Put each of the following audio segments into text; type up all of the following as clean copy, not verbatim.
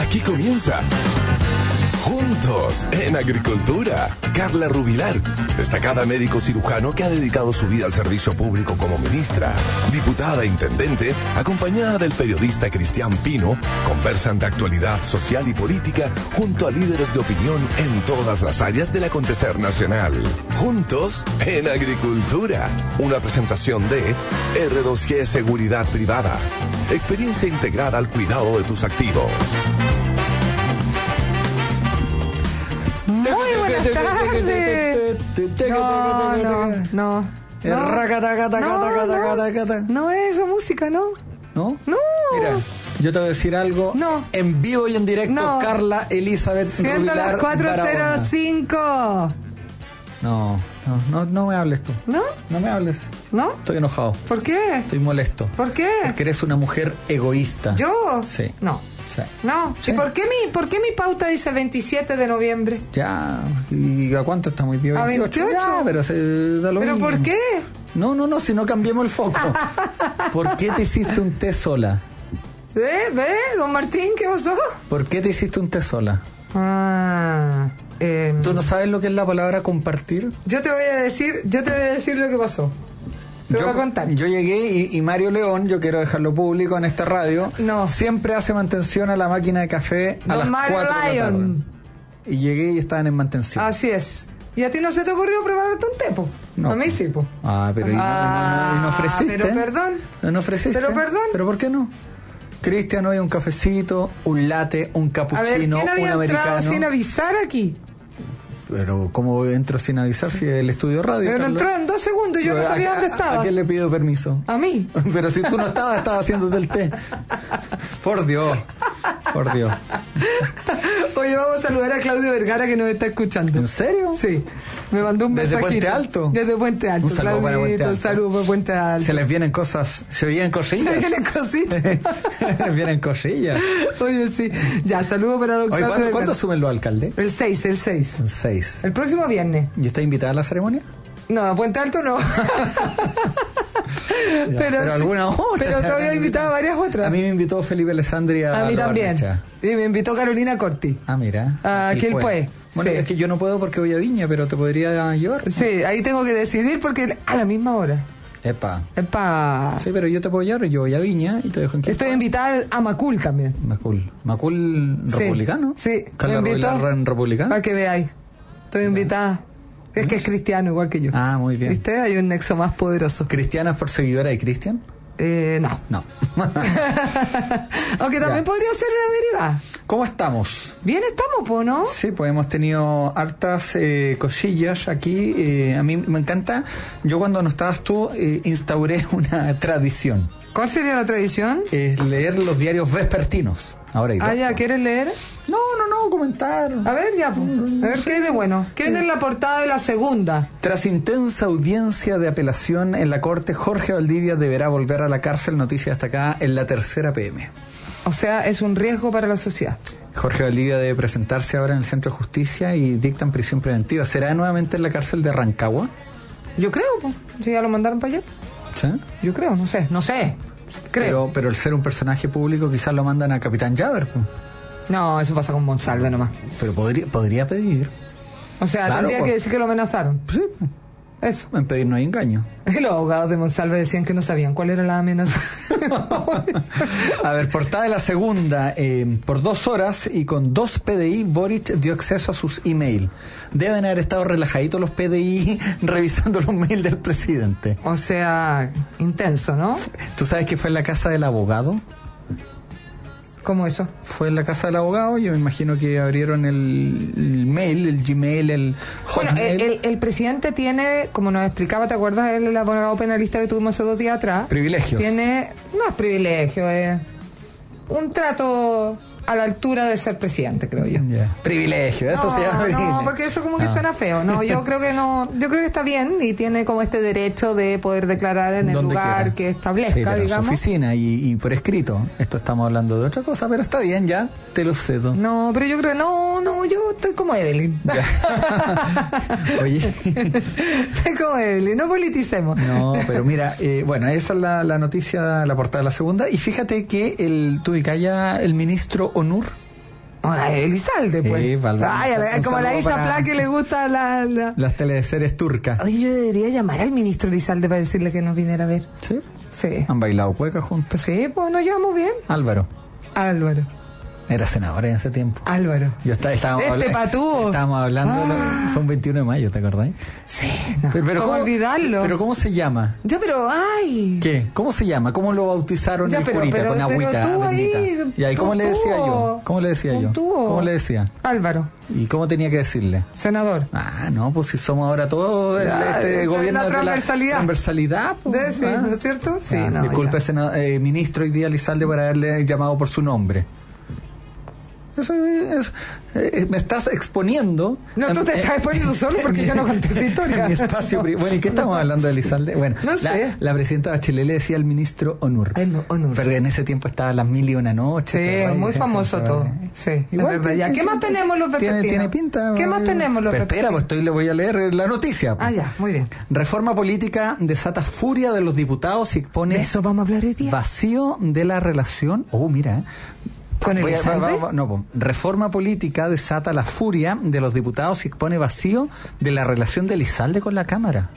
Aquí comienza Juntos en Agricultura. Carla Rubilar, destacada médico cirujano que ha dedicado su vida al servicio público como ministra, diputada e intendente, acompañada del periodista Cristian Pino, conversan de actualidad social y política junto a líderes de opinión en todas las áreas del acontecer nacional. Juntos en Agricultura. Una presentación de R2G Seguridad Privada. Experiencia integrada al cuidado de tus activos. Muy buenas tardes. No. No es eso, música, ¿no? ¿No? No. Mira, yo te voy a decir algo. No. En vivo y en directo, No. Carla Elizabeth Siendo las Rubilar 4:05. No me hables tú. ¿No? No me hables. ¿No? Estoy enojado. ¿Por qué? Estoy molesto. ¿Por qué? Porque eres una mujer egoísta. ¿Yo? Sí. No. Sí. No. Sí. ¿Y por qué mi pauta dice 27 de noviembre? Ya. ¿Y a cuánto estamos hoy día? ¿A 28? Ya, pero se da lo ¿Pero mismo. por qué? No, si no cambiemos el foco. ¿Por qué te hiciste un té sola? ¿Ve, don Martín, qué pasó? ¿Por qué te hiciste un té sola? ¿Tú no sabes lo que es la palabra compartir? Yo te voy a decir lo que pasó. Te voy a contar. Yo llegué y Mario León, yo quiero dejarlo público en esta radio, No. siempre hace mantención a la máquina de café a Don las Mario 4 de la Lion. tarde. Y llegué y estaban en mantención. Así es. ¿Y a ti no se te ocurrió prepararte un té, po? No. A mí sí, po. Pero y no ofreciste. Pero perdón. No ofreciste. Pero perdón. ¿Pero por qué no? Cristian, hoy un cafecito, un latte, un A ver, cappuccino, ¿quién había un entrado americano. sin avisar aquí? Pero ¿cómo entro sin avisar si el estudio radio? Pero Carla? entró en 2 segundos y yo no sabía dónde ¿A estabas. quién le pido permiso? ¿A mí? Pero si tú no estabas haciéndote el té. Por Dios. Oye, vamos a saludar a Claudio Vergara que nos está escuchando. ¿En serio? Sí. Me mandó un ¿Desde mensajito. Puente Alto? Desde Puente Alto. Un saludo para Puente Alto. Un saludo para Puente Alto. Se les vienen cosas, se vienen cosillas. Se vienen cositas. Les vienen cosillas. Oye, sí. Ya, saludo para don Oye, Claudio ¿cuándo Vergara. asumen los alcaldes? El 6. El 6. El próximo viernes. ¿Y está invitada a la ceremonia? No, a Puente Alto no. pero sí, alguna otra. Pero te había invitado a varias otras. A mí me invitó Felipe Alessandri A mí Lo también. Barnecha. Y me invitó Carolina Corti. Ah, mira. Aquí él puede. Bueno, Sí. es que yo no puedo porque voy a Viña, pero te podría llevar. Sí, ahí tengo que decidir porque a la misma hora. Epa. Sí, pero yo te puedo llevar, yo voy a Viña y te dejo en Quilpué. estoy invitada a Macul también. Macul Sí. republicano. Sí. Carla me invitó Rubilar republicano. para que veáis. Estoy invitada. Es que es cristiano igual que yo. Ah, muy bien. ¿Viste? Hay un nexo más poderoso. ¿Cristiana es por seguidora de Cristian? No. No. Aunque también podría ser una derivada. ¿Cómo estamos? Bien estamos, po, ¿no? Sí, pues hemos tenido hartas cosillas aquí. A mí me encanta. Yo cuando no estabas tú instauré una tradición. ¿Cuál sería la tradición? Es leer los diarios vespertinos. Ahora hay dos. Ya, ¿quieres leer? No, comentar. A ver, ya, po. A ver qué hay de bueno. ¿Qué viene en la portada de la segunda? Tras intensa audiencia de apelación en la corte, Jorge Valdivia deberá volver a la cárcel. Noticia destacada en la 3:00 p.m. O sea, es un riesgo para la sociedad. Jorge Valdivia debe presentarse ahora en el Centro de Justicia y dictan prisión preventiva. ¿Será nuevamente en la cárcel de Rancagua? Yo creo, po. Si ya lo mandaron para allá. ¿Sí? Yo creo, no sé. Creo. Pero el ser un personaje público quizás lo mandan a Capitán Llaver. No, eso pasa con Monsalve nomás. Pero podría pedir. O sea, Claro, tendría que decir que lo amenazaron. Sí, Eso. en pedir no hay engaño. Los abogados de Monsalve decían que no sabían cuál era la amenaza. A ver, portada de la segunda. Por 2 horas y con 2 PDI, Boric dio acceso a sus email. Deben haber estado relajaditos los PDI revisando los mails del presidente. O sea, intenso, ¿no? ¿Tú sabes que fue en la casa del abogado? ¿Cómo eso? Fue en la casa del abogado, yo me imagino que abrieron el mail, el Gmail, el Bueno, Hotmail. el presidente tiene, como nos explicaba, ¿te acuerdas? El abogado penalista que tuvimos hace 2 días atrás. Privilegios. No es privilegio, es un trato a la altura de ser presidente, creo yo. Yeah. Privilegio, eso se llama privilegio. No, porque eso como que suena feo. No, yo creo que está bien y tiene como este derecho de poder declarar en el Donde lugar quiera. que establezca, Sí, pero en digamos. su oficina y por escrito. Esto estamos hablando de otra cosa, pero está bien, ya te lo cedo. No, pero yo creo que no, yo estoy como Evelyn. Oye. Estoy como Evelyn, no politicemos. No, pero mira, bueno, esa es la noticia, la portada de la segunda. Y fíjate que tú ubicás ya el ministro Onur. Elizalde, pues. Sí, Ay, como la Isa para Pla que le gusta las teleseries turcas. Oye, yo debería llamar al ministro Elizalde para decirle que nos viniera a ver. Sí. Sí. Han bailado cueca juntos. Sí, pues nos llevamos bien. Álvaro. Era senador en ese tiempo. Álvaro. Estábamos hablando, fue un 21 de mayo, ¿te acordás? Sí, no. Pero ¿Cómo olvidarlo? ¿Pero cómo se llama? Ya, pero, ay. ¿Qué? ¿Cómo se llama? ¿Cómo lo bautizaron el curita con agüita bendita? ¿Y cómo le decía yo? ¿Cómo le decía? Álvaro. ¿Y cómo tenía que decirle? Senador. No, pues si somos ahora todos gobierno de la transversalidad. Pues, ¿no es cierto? Sí, no. Disculpe, ministro hoy día Elizalde, por haberle llamado por su nombre. Me estás exponiendo. No, tú te estás exponiendo solo porque yo no conté esa historia. En mi espacio bueno, ¿y qué estamos hablando de Elizalde? Bueno, no sé. La presidenta Bachelet le decía al ministro Onur. Onur. Pero en ese tiempo estaba Las Mil y Una Noches. Sí, muy famoso todo. Sí, igual, verdad. Ya, ¿qué más tenemos los vespertinos? Tiene pinta. ¿Qué más tenemos los vespertinos? Espera, pues le voy a leer la noticia. Ya, muy bien. Reforma política desata furia de los diputados y expone. ¿De eso vamos a hablar hoy día? Vacío de la relación. Mira, ¿Con Elizalde? Reforma política desata la furia de los diputados y expone vacío de la relación de Elizalde con la Cámara.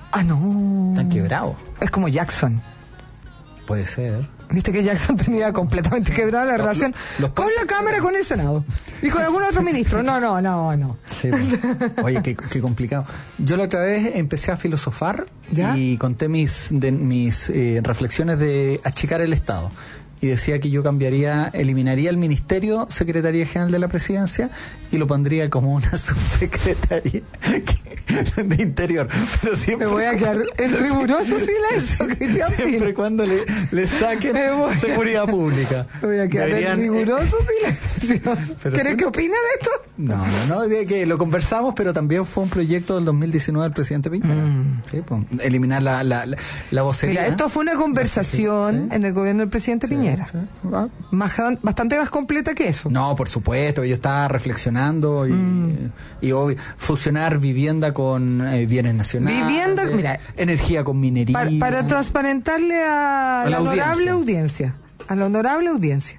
No. Están quebrados. Es como Jackson. Puede ser. Viste que Jackson tenía completamente quebrada la relación con la Cámara, con el Senado y con algún otro ministro. No. Sí, oye, qué complicado. Yo la otra vez empecé a filosofar. ¿Ya? Y conté mis reflexiones de achicar el Estado. Y decía que yo eliminaría el Ministerio Secretaría General de la Presidencia y lo pondría como una subsecretaría de Interior. Pero siempre me voy a quedar en riguroso silencio, Cristian. Siempre cuando le saquen seguridad pública. Me voy a quedar en riguroso silencio. ¿Querés que opine de esto? No, de que lo conversamos, pero también fue un proyecto del 2019 del presidente Piñera. Sí, pues, eliminar la vocería. Mira, esto fue una conversación en el gobierno del presidente Piñera. Sí. Bastante más completa que eso. No, por supuesto, yo estaba reflexionando y fusionar vivienda con bienes nacionales, energía con minería. Para transparentarle a la honorable audiencia. A la honorable audiencia.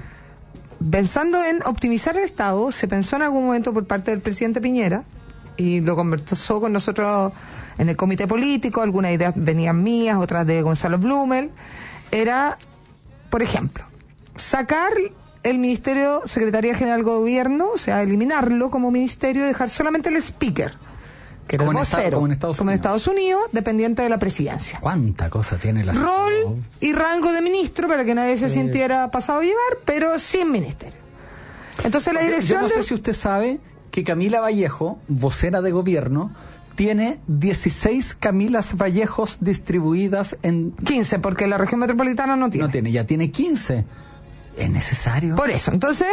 Pensando en optimizar el Estado, se pensó en algún momento por parte del presidente Piñera y lo conversó con nosotros en el comité político. Algunas ideas venían mías, otras de Gonzalo Blumel. Era, por ejemplo, sacar el Ministerio Secretaría General del Gobierno, o sea, eliminarlo como ministerio y dejar solamente el speaker, que era el vocero, como en Estados Unidos, dependiente de la presidencia. ¿Cuánta cosa tiene la rol y rango de ministro para que nadie se sintiera pasado a llevar, pero sin ministerio? Entonces la dirección... Yo no sé si usted sabe que Camila Vallejo, vocera de gobierno, tiene 16 Camilas Vallejos distribuidas en... 15, porque la región metropolitana no tiene. No tiene, ya tiene 15. ¿Es necesario? Por eso, entonces,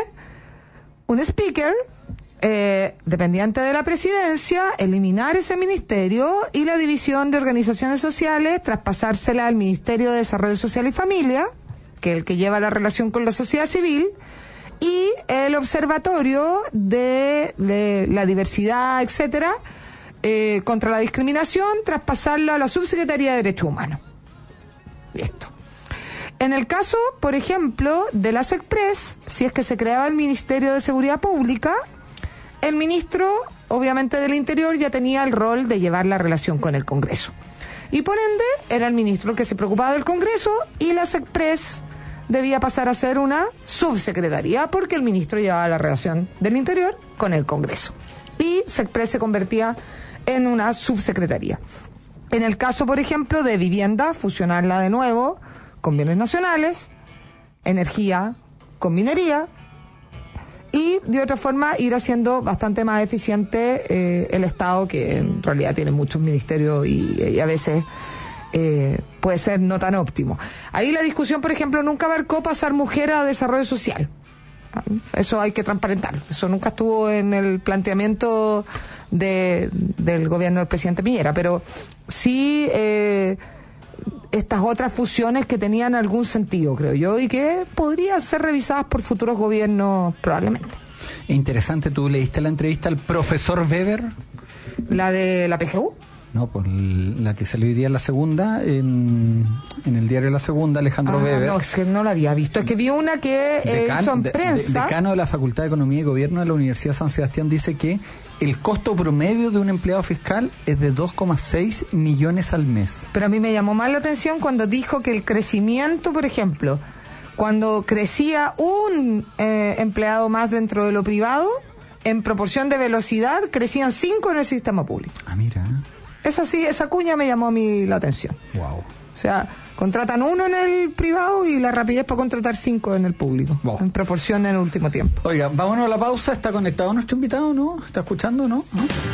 un speaker dependiente de la presidencia, eliminar ese ministerio y la división de organizaciones sociales, traspasársela al Ministerio de Desarrollo Social y Familia, que es el que lleva la relación con la sociedad civil, y el Observatorio de la Diversidad, etcétera, contra la discriminación, traspasarla a la Subsecretaría de Derechos Humanos. Listo. En el caso, por ejemplo, de la SECPRES, si es que se creaba el Ministerio de Seguridad Pública, el ministro, obviamente del Interior, ya tenía el rol de llevar la relación con el Congreso. Y por ende, era el ministro el que se preocupaba del Congreso y la SECPRES debía pasar a ser una subsecretaría porque el ministro llevaba la relación del Interior con el Congreso. Y SECPRES se convertía en una subsecretaría. En el caso, por ejemplo, de vivienda, fusionarla de nuevo con bienes nacionales, energía con minería, y de otra forma ir haciendo bastante más eficiente el Estado, que en realidad tiene muchos ministerios y a veces puede ser no tan óptimo. Ahí la discusión, por ejemplo, nunca abarcó pasar mujer a desarrollo social. Eso hay que transparentarlo. Eso nunca estuvo en el planteamiento del gobierno del presidente Piñera, pero sí estas otras fusiones que tenían algún sentido, creo yo, y que podrían ser revisadas por futuros gobiernos probablemente. Interesante, ¿tú leíste la entrevista al profesor Weber? ¿La de la PGU? No, por la que salió hoy día en La Segunda, en el diario La Segunda, Alejandro Weber. No, es que no la había visto. Es que vi una que hizo en prensa. Decano de la Facultad de Economía y Gobierno de la Universidad San Sebastián dice que el costo promedio de un empleado fiscal es de 2,6 millones al mes. Pero a mí me llamó más la atención cuando dijo que el crecimiento, por ejemplo, cuando crecía un empleado más dentro de lo privado, en proporción de velocidad, crecían 5 en el sistema público. Ah, mira. Eso sí, esa cuña me llamó a mí la atención. Wow. O sea, contratan 1 en el privado y la rapidez para contratar 5 en el público. Wow. En proporción en el último tiempo. Oiga, vámonos a la pausa. ¿Está conectado nuestro invitado, no? ¿Está escuchando, no?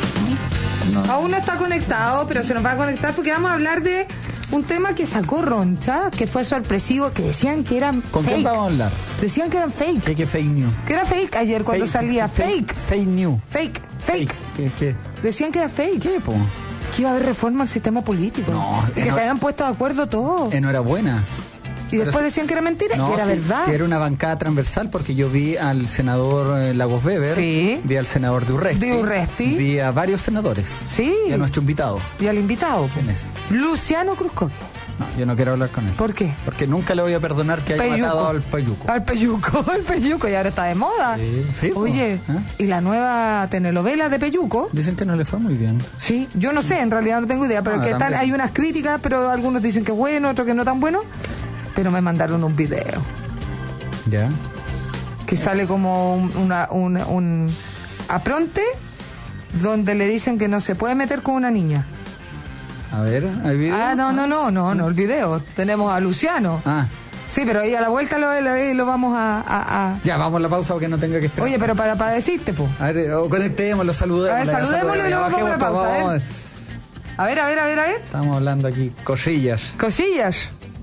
¿No? Aún no está conectado, pero se nos va a conectar porque vamos a hablar de un tema que sacó Roncha, que fue sorpresivo, que decían que eran ¿Con fake. quién vamos a hablar? Decían que eran fake. ¿Qué fake news? Que era fake ayer cuando salía. Fake. Fake news. Fake. ¿Qué? Decían que era fake. ¿Qué, po? Que iba a haber reforma al sistema político. No, y que se habían puesto de acuerdo todos. Enhorabuena. Y después decían que era mentira, No, que era verdad. Sí, era una bancada transversal, porque yo vi al senador Lagos Weber, Sí. vi al senador de Urresti, vi a varios senadores, Sí. y a nuestro invitado. Y al invitado. ¿Quién es? Luciano Cruzco. No, yo no quiero hablar con él. ¿Por qué? Porque nunca le voy a perdonar que haya Peyuco. matado al Peyuco. Al Peyuco, y ahora está de moda. Sí, Oye, ¿y la nueva telenovela de Peyuco? Dicen que no le fue muy bien. Sí, yo no sé, en realidad no tengo idea, pero No, que también. hay unas críticas, pero algunos dicen que es bueno, otros que no tan bueno. Pero me mandaron un video ¿Ya? que sale como un apronte donde le dicen que no se puede meter con una niña. A ver, ¿hay video? Ah, no, el video. Tenemos a Luciano. Ah, Sí, pero ahí a la vuelta lo vamos a... ya, vamos a la pausa porque no tenga que esperar. Oye, pero para decirte, po. A ver, conectémoslo, saludémoslo. A ver, saludémoslo y luego vamos a la pausa, vamos. A ver. Estamos hablando aquí, cosillas. Cosillas.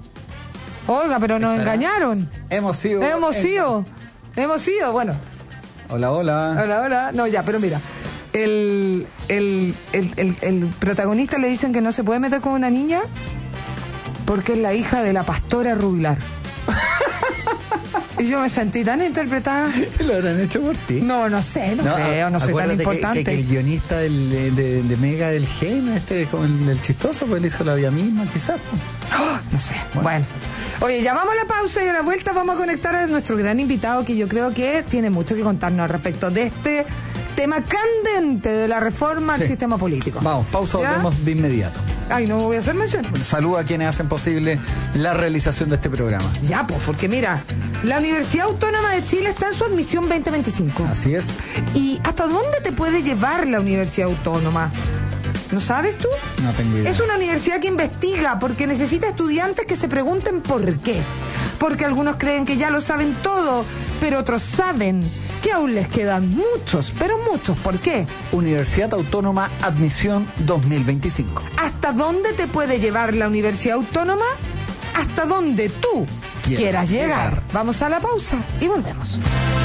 Oiga, pero nos Estará. engañaron. Hemos sido. Bueno. Hola. Hola. No, ya, pero mira. El protagonista le dicen que no se puede meter con una niña porque es la hija de la pastora Rubilar. Y yo me sentí tan interpretada. ¿Lo habrán hecho por ti? No sé, no creo, no soy tan acuérdate importante. que el guionista de Mega del Gen, como el chistoso, pues le hizo la vida misma, quizás. No sé. Bueno. Oye, llamamos a la pausa y a la vuelta vamos a conectar a nuestro gran invitado que yo creo que tiene mucho que contarnos al respecto de este tema candente de la reforma al sistema político. Vamos, pausa, ¿Ya? volvemos de inmediato. Ay, no voy a hacer mención. Saludo a quienes hacen posible la realización de este programa. Ya, pues, porque mira, la Universidad Autónoma de Chile está en su admisión 2025. Así es. ¿Y hasta dónde te puede llevar la Universidad Autónoma? ¿No sabes tú? No tengo idea. Es una universidad que investiga porque necesita estudiantes que se pregunten por qué. Porque algunos creen que ya lo saben todo, pero otros saben que aún les quedan muchos, pero muchos. ¿Por qué? Universidad Autónoma Admisión 2025. ¿Hasta dónde te puede llevar la Universidad Autónoma? Hasta donde tú quieras llegar. Vamos a la pausa y volvemos.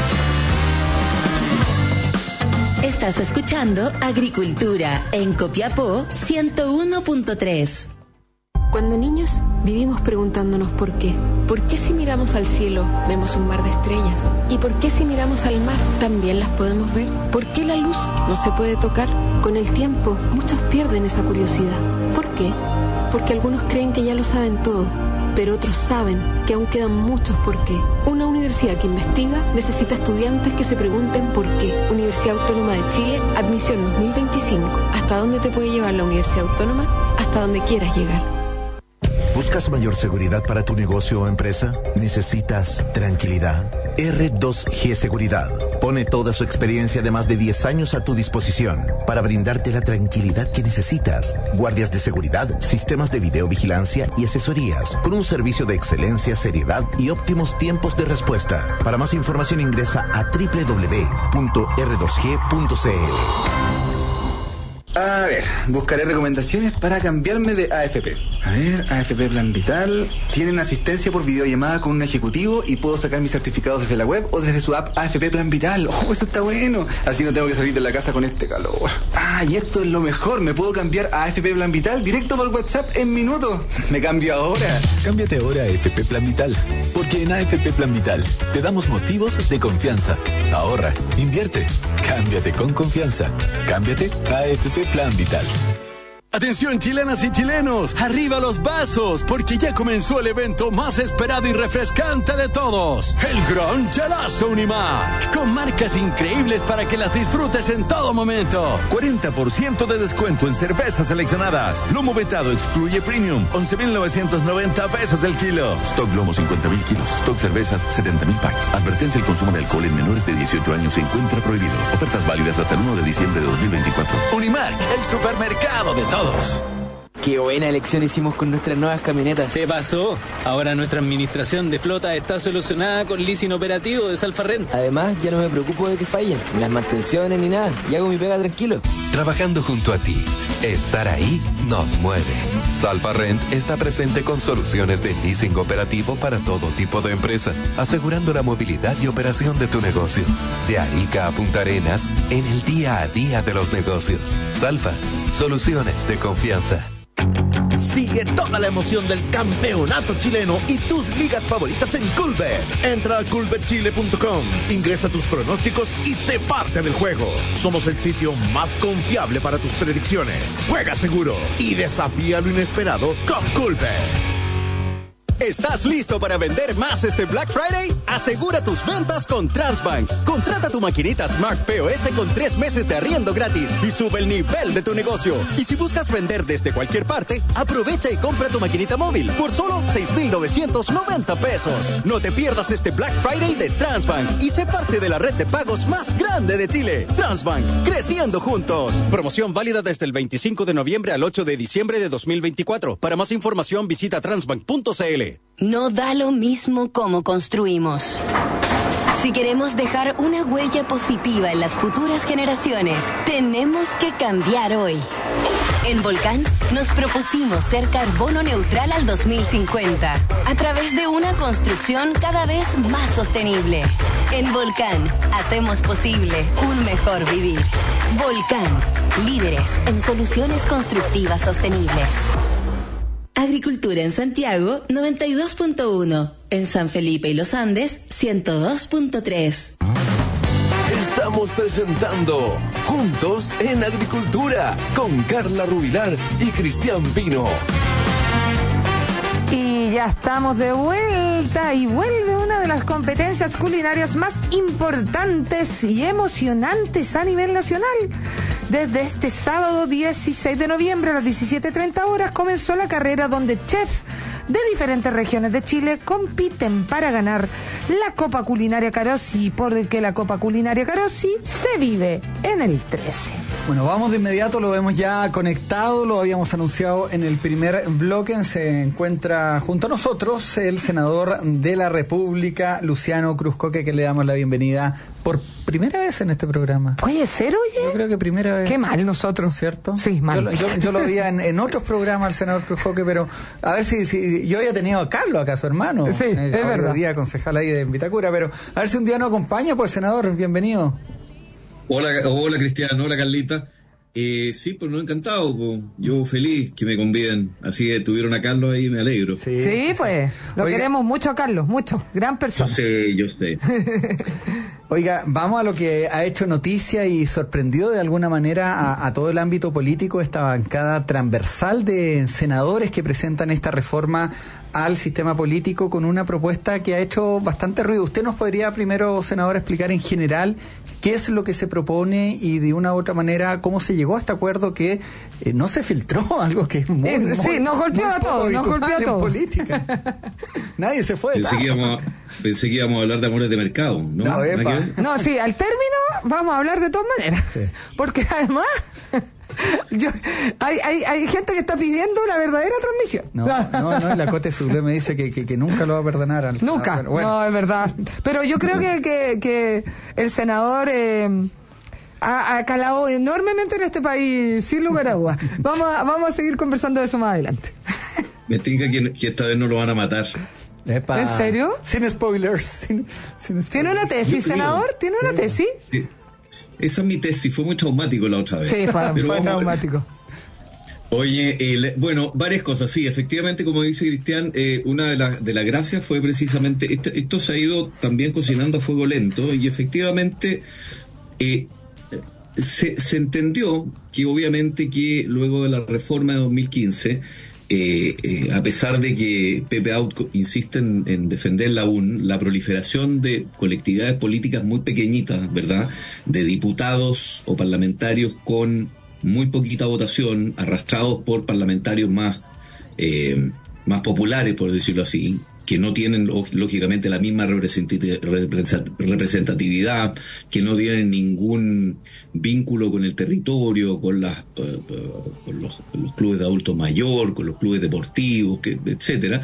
Estás escuchando Agricultura en Copiapó 101.3. Cuando niños vivimos preguntándonos por qué. ¿Por qué si miramos al cielo vemos un mar de estrellas? ¿Y por qué si miramos al mar también las podemos ver? ¿Por qué la luz no se puede tocar? Con el tiempo muchos pierden esa curiosidad. ¿Por qué? Porque algunos creen que ya lo saben todo, pero otros saben que aún quedan muchos por qué. Una universidad que investiga necesita estudiantes que se pregunten por qué. Universidad Autónoma de Chile, admisión 2025. ¿Hasta dónde te puede llevar la Universidad Autónoma? Hasta donde quieras llegar. ¿Buscas mayor seguridad para tu negocio o empresa? ¿Necesitas tranquilidad? R2G Seguridad pone toda su experiencia de más de 10 años a tu disposición para brindarte la tranquilidad que necesitas. Guardias de seguridad, sistemas de videovigilancia y asesorías con un servicio de excelencia, seriedad y óptimos tiempos de respuesta. Para más información ingresa a www.r2g.cl. A ver, buscaré recomendaciones para cambiarme de AFP. A ver, AFP Plan Vital. Tienen asistencia por videollamada con un ejecutivo y puedo sacar mis certificados desde la web o desde su app AFP Plan Vital. Oh, eso está bueno. Así no tengo que salir de la casa con este calor. Ah, y esto es lo mejor. Me puedo cambiar a AFP Plan Vital directo por WhatsApp en minutos. Me cambio ahora. Cámbiate ahora a AFP Plan Vital, porque en AFP Plan Vital te damos motivos de confianza. Ahorra, invierte, cámbiate con confianza. Cámbiate a AFP Plan Vital. Atención chilenas y chilenos, arriba los vasos, porque ya comenzó el evento más esperado y refrescante de todos, el Gran Chelazo Unimark, con marcas increíbles para que las disfrutes en todo momento. 40% de descuento en cervezas seleccionadas. Lomo vetado excluye premium, 11.990 pesos el kilo. Stock lomo 50.000 kilos, stock cervezas 70.000 packs. Advertencia: el consumo de alcohol en menores de 18 años se encuentra prohibido. Ofertas válidas hasta el 1 de diciembre de 2024. Unimark, el supermercado de todos. Qué buena elección hicimos con nuestras nuevas camionetas. Se pasó. Ahora nuestra administración de flota está solucionada con leasing operativo de Salfa Rent. Además, ya no me preocupo de que fallen, ni las mantenciones ni nada. Y hago mi pega tranquilo. Trabajando junto a ti. Estar ahí nos mueve. Salfa Rent está presente con soluciones de leasing operativo para todo tipo de empresas, asegurando la movilidad y operación de tu negocio. De Arica a Punta Arenas, en el día a día de los negocios. Salfa, soluciones de confianza. Sigue toda la emoción del campeonato chileno y tus ligas favoritas en Coolbet. Entra a coolbetchile.com, ingresa tus pronósticos y sé parte del juego. Somos el sitio más confiable para tus predicciones. Juega seguro y desafía lo inesperado con Coolbet. ¿Estás listo para vender más este Black Friday? Asegura tus ventas con Transbank. Contrata tu maquinita Smart POS con 3 meses de arriendo gratis y sube el nivel de tu negocio. Y si buscas vender desde cualquier parte, aprovecha y compra tu maquinita móvil por solo 6.990 pesos. No te pierdas este Black Friday de Transbank y sé parte de la red de pagos más grande de Chile. Transbank, creciendo juntos. Promoción válida desde el 25 de noviembre al 8 de diciembre de 2024. Para más información visita transbank.cl. No da lo mismo cómo construimos. Si queremos dejar una huella positiva en las futuras generaciones, tenemos que cambiar hoy. En Volcán nos propusimos ser carbono neutral al 2050 a través de una construcción cada vez más sostenible. En Volcán hacemos posible un mejor vivir. Volcán, líderes en soluciones constructivas sostenibles. Agricultura en Santiago 92.1, en San Felipe y Los Andes 102.3. Estamos presentando Juntos en Agricultura con Carla Rubilar y Cristian Pino. Y ya estamos de vuelta y vuelve una de las competencias culinarias más importantes y emocionantes a nivel nacional. Desde este sábado 16 de noviembre a las 17:30 horas comenzó la carrera donde chefs de diferentes regiones de Chile compiten para ganar la Copa Culinaria Carossi, porque la Copa Culinaria Carossi se vive en el 13. Bueno, vamos de inmediato, lo vemos ya conectado, lo habíamos anunciado en el primer bloque. Se encuentra junto a nosotros el senador de la República, Luciano Cruzcoque, que le damos la bienvenida por primera vez en este programa. ¿Puede ser, oye? Yo creo que primera vez. Qué mal nosotros. ¿Cierto? Sí, mal. Yo lo veía en otros programas al senador Cruzcoque, pero a ver si yo había tenido a Carlos acá, su hermano. Sí, es verdad. Día concejal ahí de Vitacura, pero a ver si un día nos acompaña, pues, senador, bienvenido. Hola Cristian, hola Carlita. Sí, pues no, encantado, pues. Yo feliz que me conviden. Así que tuvieron a Carlos ahí, me alegro. Sí, pues, lo queremos mucho a Carlos, mucho, gran persona. Sí, yo sé. Oiga, vamos a lo que ha hecho noticia y sorprendió de alguna manera a todo el ámbito político, esta bancada transversal de senadores que presentan esta reforma al sistema político con una propuesta que ha hecho bastante ruido. ¿Usted nos podría primero, senador, explicar en general qué es lo que se propone y de una u otra manera cómo se llegó a este acuerdo que no se filtró, algo que es muy sí, nos golpeó a todos, nos golpeó a todos. Política. Nadie se fue. Pensé que íbamos a hablar de amores de mercado, ¿no? No, sí, al término vamos a hablar de todas maneras. Sí. Porque además hay gente que está pidiendo la verdadera transmisión. No, la Cote Sublé me dice que nunca lo va a perdonar al senador. Nunca, bueno. No, es verdad. Pero yo creo que el senador ha calado enormemente en este país, sin lugar a dudas. Vamos a seguir conversando de eso más adelante. Me tinca que esta vez no lo van a matar. Epa. ¿En serio? Sin spoilers. Sin spoilers. ¿Tiene una tesis, senador? ¿Tiene una tesis? Sí. Esa es mi tesis, fue muy traumático la otra vez. Sí, fue traumático. Oye, bueno, varias cosas. Sí, efectivamente, como dice Cristian, una de las gracias fue precisamente, esto se ha ido también cocinando a fuego lento y efectivamente se entendió que obviamente que luego de la reforma de 2015, a pesar de que Pepe Out insiste en defender la proliferación de colectividades políticas muy pequeñitas, ¿verdad?, de diputados o parlamentarios con muy poquita votación, arrastrados por parlamentarios más populares, por decirlo así, que no tienen lógicamente la misma representatividad, que no tienen ningún vínculo con el territorio, con los clubes de adultos mayor, con los clubes deportivos, etcétera.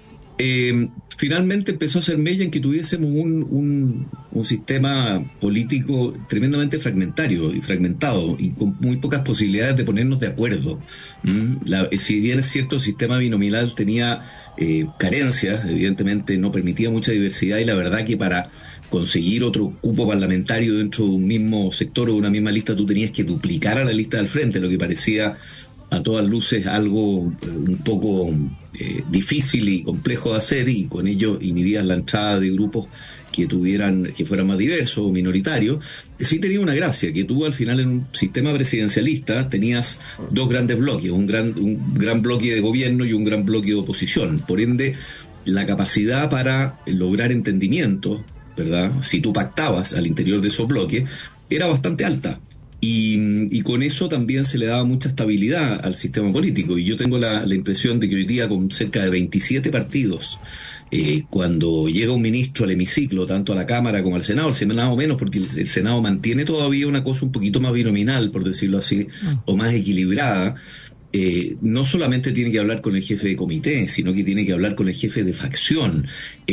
Finalmente empezó a ser mella en que tuviésemos un sistema político tremendamente fragmentario y fragmentado y con muy pocas posibilidades de ponernos de acuerdo. Si bien es cierto, el sistema binominal tenía carencias, evidentemente no permitía mucha diversidad, y la verdad que para conseguir otro cupo parlamentario dentro de un mismo sector o de una misma lista tú tenías que duplicar a la lista del frente, lo que parecía a todas luces algo un poco difícil y complejo de hacer, y con ello inhibían la entrada de grupos que fueran más diversos o minoritarios. Sí tenía una gracia, que tú al final en un sistema presidencialista tenías dos grandes bloques, un gran bloque de gobierno y un gran bloque de oposición. Por ende, la capacidad para lograr entendimiento, ¿verdad?, si tú pactabas al interior de esos bloques, era bastante alta. Y con eso también se le daba mucha estabilidad al sistema político. Y yo tengo la impresión de que hoy día, con cerca de 27 partidos, cuando llega un ministro al hemiciclo, tanto a la Cámara como al Senado, el Senado menos, porque el Senado mantiene todavía una cosa un poquito más binominal, por decirlo así, o más equilibrada, no solamente tiene que hablar con el jefe de comité, sino que tiene que hablar con el jefe de facción.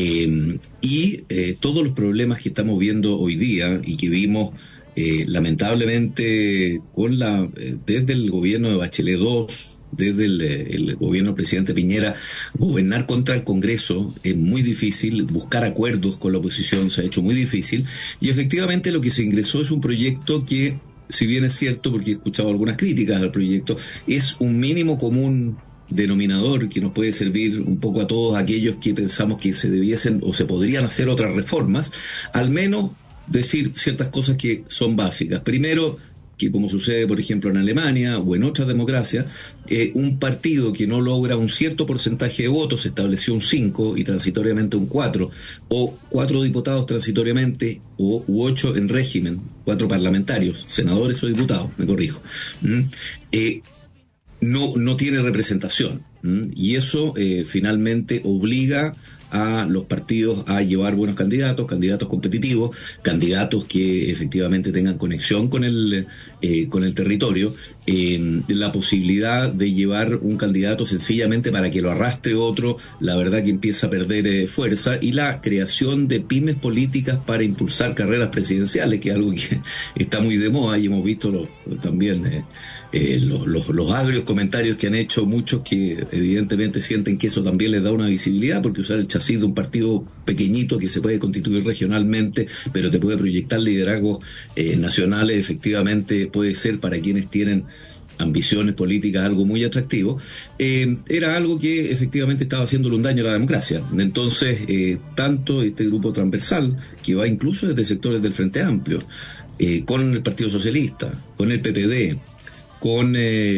Y todos los problemas que estamos viendo hoy día y que vimos lamentablemente desde el gobierno de Bachelet II, desde el gobierno del presidente Piñera, gobernar contra el Congreso es muy difícil, buscar acuerdos con la oposición se ha hecho muy difícil, y efectivamente lo que se ingresó es un proyecto que, si bien es cierto, porque he escuchado algunas críticas al proyecto, es un mínimo común denominador que nos puede servir un poco a todos aquellos que pensamos que se debiesen o se podrían hacer otras reformas, al menos decir ciertas cosas que son básicas. Primero, que como sucede por ejemplo en Alemania o en otras democracias, un partido que no logra un cierto porcentaje de votos, se estableció un 5 y transitoriamente un 4, o 4 diputados transitoriamente, u 8 en régimen, 4 parlamentarios, senadores o diputados, me corrijo, no tiene representación, y eso finalmente obliga a los partidos a llevar buenos candidatos competitivos, candidatos que efectivamente tengan conexión con el territorio, la posibilidad de llevar un candidato sencillamente para que lo arrastre otro, la verdad que empieza a perder fuerza, y la creación de pymes políticas para impulsar carreras presidenciales, que es algo que está muy de moda, y hemos visto también los agrios comentarios que han hecho muchos que evidentemente sienten que eso también les da una visibilidad, porque usar el chasis de un partido pequeñito que se puede constituir regionalmente pero te puede proyectar liderazgos nacionales, efectivamente puede ser para quienes tienen ambiciones políticas algo muy atractivo. Era algo que efectivamente estaba haciéndole un daño a la democracia. Entonces tanto este grupo transversal, que va incluso desde sectores del Frente Amplio, con el Partido Socialista, con el PPD, con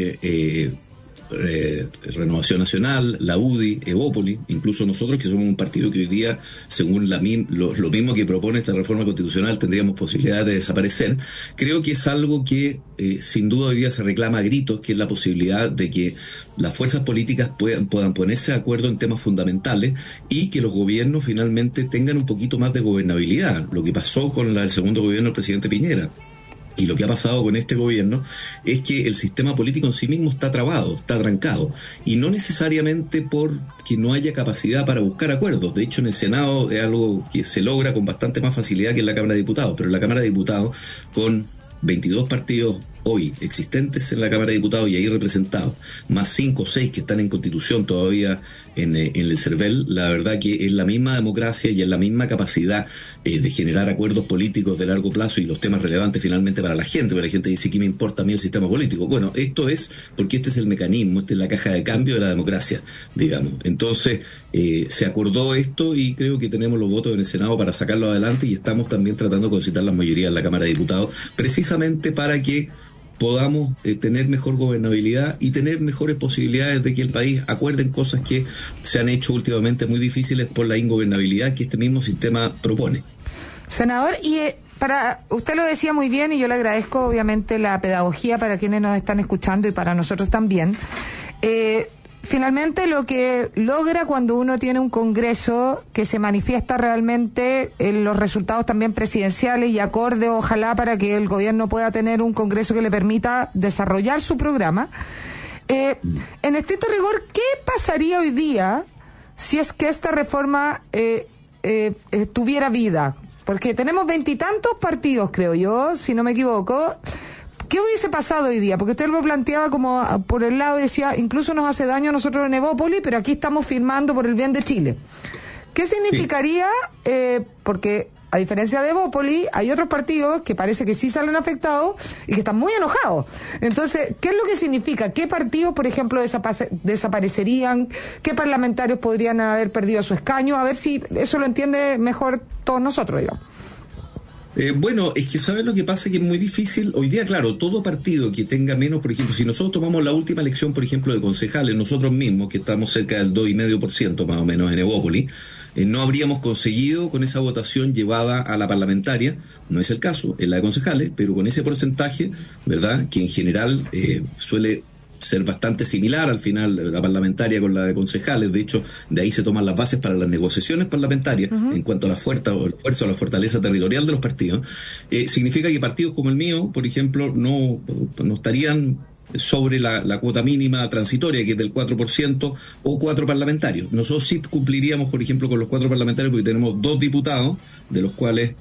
Renovación Nacional, la UDI, Evópoli, incluso nosotros, que somos un partido que hoy día, según lo mismo que propone esta reforma constitucional, tendríamos posibilidad de desaparecer. Creo que es algo que sin duda hoy día se reclama a gritos, que es la posibilidad de que las fuerzas políticas puedan ponerse de acuerdo en temas fundamentales y que los gobiernos finalmente tengan un poquito más de gobernabilidad. Lo que pasó con el segundo gobierno del presidente Piñera y lo que ha pasado con este gobierno es que el sistema político en sí mismo está trabado, está trancado, y no necesariamente porque no haya capacidad para buscar acuerdos. De hecho, en el Senado es algo que se logra con bastante más facilidad que en la Cámara de Diputados, pero en la Cámara de Diputados, con 22 partidos hoy existentes en la Cámara de Diputados y ahí representados, más 5 o 6 que están en Constitución todavía en el CERVEL, la verdad que es la misma democracia y es la misma capacidad de generar acuerdos políticos de largo plazo y los temas relevantes finalmente para la gente, porque la gente dice, ¿qué me importa a mí el sistema político? Bueno, esto es porque este es el mecanismo, esta es la caja de cambio de la democracia, digamos. Entonces, se acordó esto y creo que tenemos los votos en el Senado para sacarlo adelante y estamos también tratando de concitar las mayorías en la Cámara de Diputados, precisamente para que podamos tener mejor gobernabilidad y tener mejores posibilidades de que el país acuerde en cosas que se han hecho últimamente muy difíciles por la ingobernabilidad que este mismo sistema propone. Senador, y usted lo decía muy bien y yo le agradezco obviamente la pedagogía para quienes nos están escuchando y para nosotros también. Finalmente lo que logra cuando uno tiene un Congreso que se manifiesta realmente en los resultados también presidenciales y acorde, ojalá, para que el gobierno pueda tener un Congreso que le permita desarrollar su programa. En estricto rigor, ¿qué pasaría hoy día si es que esta reforma tuviera vida? Porque tenemos 20 y tantos partidos, creo yo, si no me equivoco. ¿Qué hubiese pasado hoy día? Porque usted lo planteaba como por el lado y decía, incluso nos hace daño a nosotros en Evópolis, pero aquí estamos firmando por el bien de Chile. ¿Qué significaría? Porque a diferencia de Evópolis, hay otros partidos que parece que sí salen afectados y que están muy enojados. Entonces, ¿qué es lo que significa? ¿Qué partidos, por ejemplo, desaparecerían? ¿Qué parlamentarios podrían haber perdido su escaño? A ver si eso lo entiende mejor todos nosotros, digamos. Bueno, es que ¿sabes lo que pasa? Que es muy difícil. Hoy día, claro, todo partido que tenga menos, por ejemplo, si nosotros tomamos la última elección, por ejemplo, de concejales, nosotros mismos, que estamos cerca del 2,5% más o menos en Evópolis, no habríamos conseguido con esa votación llevada a la parlamentaria, no es el caso, es la de concejales, pero con ese porcentaje, ¿verdad?, que en general suele ser bastante similar al final la parlamentaria con la de concejales. De hecho, de ahí se toman las bases para las negociaciones parlamentarias en cuanto a la fuerza o el esfuerzo, a la fortaleza territorial de los partidos. Significa que partidos como el mío, por ejemplo, no estarían sobre la cuota mínima transitoria, que es del 4%, o 4 parlamentarios. Nosotros sí cumpliríamos, por ejemplo, con los 4 parlamentarios, porque tenemos 2 diputados, de los cuales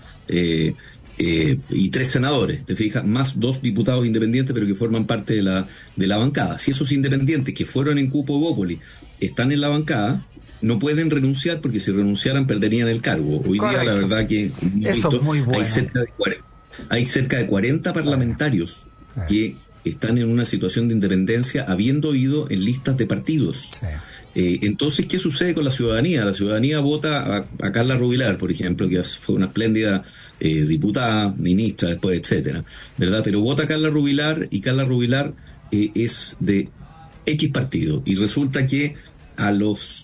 y 3 senadores, te fijas, más 2 diputados independientes, pero que forman parte de la bancada. Si esos independientes que fueron en cupo Evópolis están en la bancada, no pueden renunciar, porque si renunciaran perderían el cargo. Hoy día, la verdad que eso es muy bueno. Hay cerca de 40 parlamentarios que están en una situación de independencia habiendo ido en listas de partidos. Sí. Entonces, ¿qué sucede con la ciudadanía? La ciudadanía vota a Carla Rubilar, por ejemplo, que fue una espléndida diputada, ministra, después, etcétera, ¿verdad? Pero vota a Carla Rubilar y Carla Rubilar es de X partido, y resulta que a los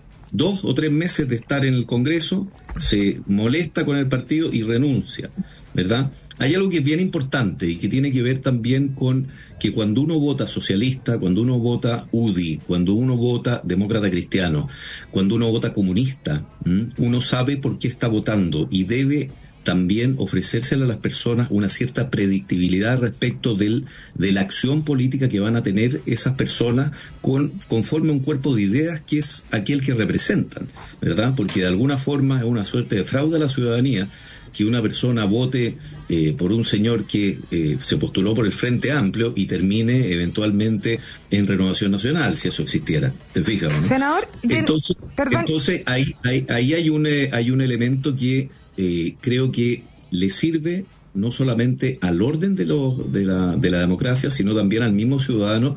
2 o 3 meses de estar en el Congreso se molesta con el partido y renuncia, ¿verdad? Hay algo que es bien importante y que tiene que ver también con que cuando uno vota socialista, cuando uno vota UDI, cuando uno vota demócrata cristiano, cuando uno vota comunista, uno sabe por qué está votando y debe también ofrecérsele a las personas una cierta predictibilidad respecto de la acción política que van a tener esas personas conforme a un cuerpo de ideas que es aquel que representan, ¿verdad? Porque de alguna forma es una suerte de fraude a la ciudadanía que una persona vote por un señor que se postuló por el Frente Amplio y termine eventualmente en Renovación Nacional, si eso existiera. ¿Te fijas, no? Senador, entonces ahí hay un elemento que creo que le sirve no solamente al orden de la democracia, sino también al mismo ciudadano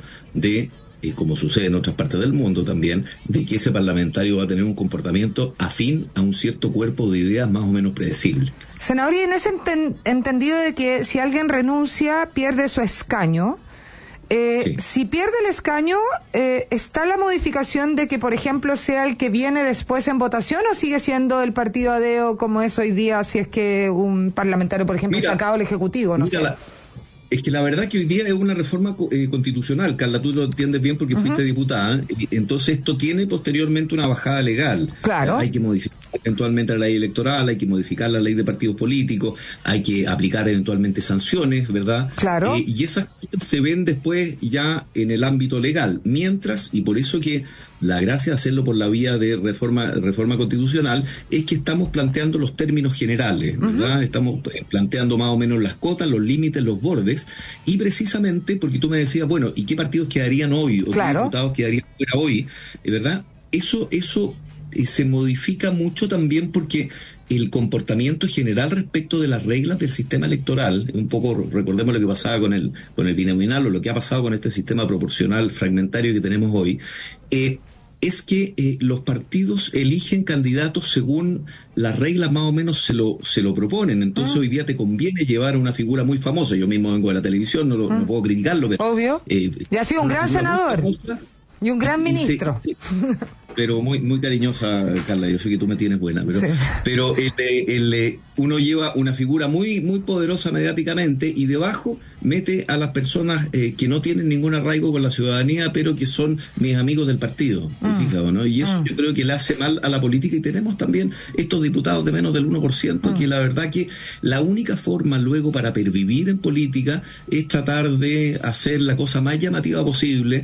como sucede en otras partes del mundo también, de que ese parlamentario va a tener un comportamiento afín a un cierto cuerpo de ideas más o menos predecible. Senador, y en ese entendido de que si alguien renuncia, pierde su escaño, sí. Si pierde el escaño, ¿está la modificación de que, por ejemplo, sea el que viene después en votación, o sigue siendo el partido ADEO como es hoy día, si es que un parlamentario, por ejemplo, sacado del Ejecutivo? No sé. Es que la verdad que hoy día es una reforma constitucional, Carla, tú lo entiendes bien porque fuiste diputada, entonces esto tiene posteriormente una bajada legal. Claro. Hay que modificar eventualmente la ley electoral, hay que modificar la ley de partidos políticos, hay que aplicar eventualmente sanciones, ¿verdad? Claro. Y esas cosas se ven después ya en el ámbito legal, mientras, y por eso que la gracia de hacerlo por la vía de reforma constitucional es que estamos planteando los términos generales, ¿verdad? Estamos planteando más o menos las cotas, los límites, los bordes, y precisamente porque tú me decías, bueno, ¿y qué partidos quedarían hoy? ¿O qué diputados quedarían fuera hoy? ¿Verdad? Eso se modifica mucho también porque el comportamiento general respecto de las reglas del sistema electoral, un poco recordemos lo que pasaba con el binominal o lo que ha pasado con este sistema proporcional fragmentario que tenemos hoy, es que los partidos eligen candidatos según las reglas más o menos se lo proponen. Entonces hoy día te conviene llevar a una figura muy famosa. Yo mismo vengo de la televisión, no puedo criticarlo. Pero, obvio. Y ha sido un gran senador y un gran ministro. Sí. Pero muy, muy cariñosa, Carla, yo sé que tú me tienes buena, pero uno lleva una figura muy, muy poderosa mediáticamente y debajo mete a las personas que no tienen ningún arraigo con la ciudadanía, pero que son mis amigos del partido, fíjate, ¿no? Y eso yo creo que le hace mal a la política, y tenemos también estos diputados de menos del 1%, que la verdad que la única forma luego para pervivir en política es tratar de hacer la cosa más llamativa posible